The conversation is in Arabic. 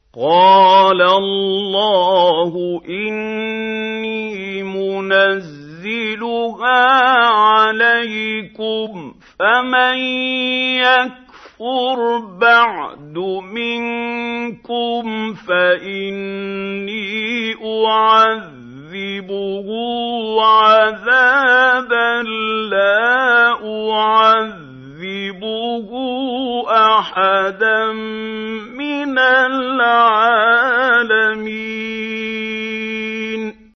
قَالَ اللَّهُ إِنِّي مُنَزِّلُهَا عَلَيْكُمْ فَمَن يَكْفُرْ بَعْدُ مِنكُمْ فَإِنِّي أُعَذِّبُهُ عَذَابًا لَّا أُعَذِّبُهُ أَحَدًا مِّنَ الْعَالَمِينَ.